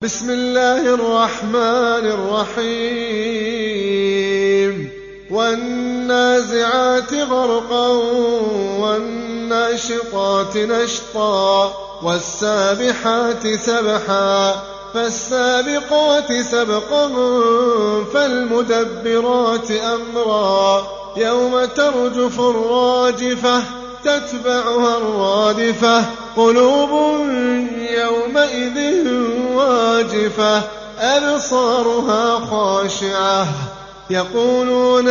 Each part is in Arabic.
بسم الله الرحمن الرحيم والنازعات غرقا والناشطات نشطا والسابحات سبحا فالسابقات سبقا فالمدبرات أمرا يوم ترجف الراجفة تتبعها الرادفة قلوب يومئذ واجفة أبصارها خاشعة يقولون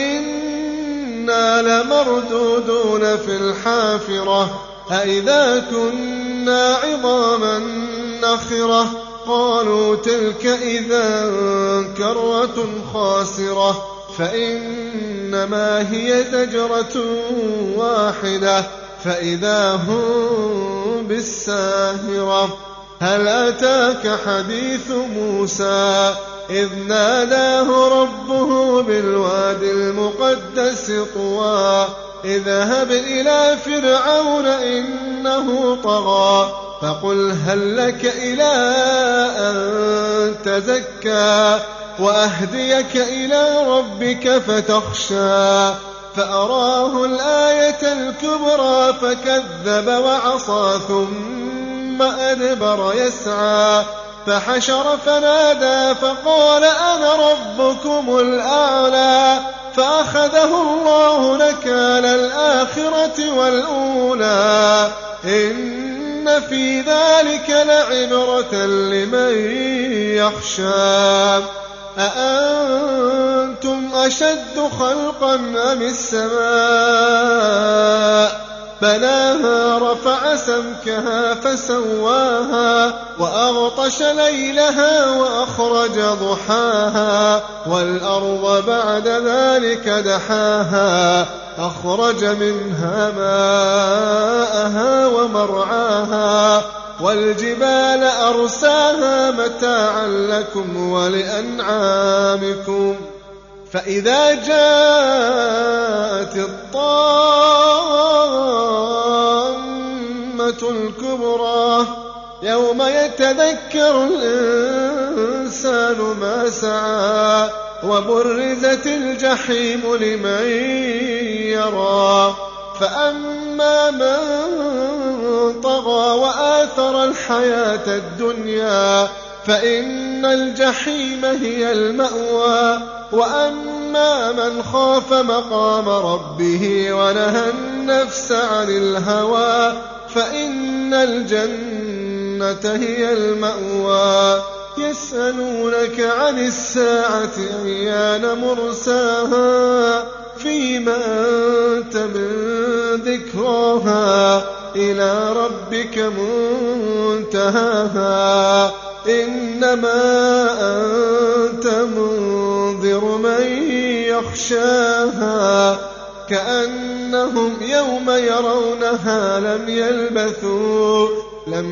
أئنا لمردودون في الحافرة أئذا كنا عظاما نخرة قالوا تلك إذا كرة خاسرة فإنما هي زجرة واحدة فإذا هم بالساهرة هل أتاك حديث موسى إذ ناداه ربه بالواد المقدس طوى اذهب إلى فرعون إنه طغى فقل هل لك إلى أن تزكى وأهديك إلى ربك فتخشى فأراه الآية الكبرى فكذب وعصى ثم أدبر يسعى فحشر فنادى فقال أنا ربكم الأعلى فأخذه الله نكال الآخرة والأولى إن في ذلك لعبرة لمن يخشى أأنتم أشد خلقا أم السماء بناها رفع سمكها فسواها وأغطش ليلها وأخرج ضحاها والأرض بعد ذلك دحاها أخرج منها ماءها ومرعاها والجبال أرساها متاعا لكم ولأنعامكم فإذا جاءت الطامة الكبرى يوم يتذكر الإنسان ما سعى وبرزت الجحيم لمن يرى فأما من طغى وآثر الحياة الدنيا فإن الجحيم هي المأوى وأما من خاف مقام ربه ونهى النفس عن الهوى فإن الجنة هي المأوى يسألونك عن الساعة أيان مرساها فيما أنت من ذكراها إلى ربك منتهاها إنما أنت منذر من يخشاها كأنهم يوم يرونها لم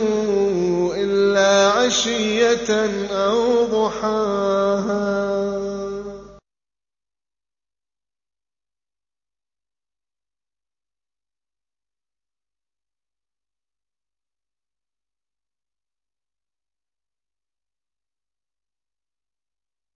يلبثوا إلا عشية أو ضحاها.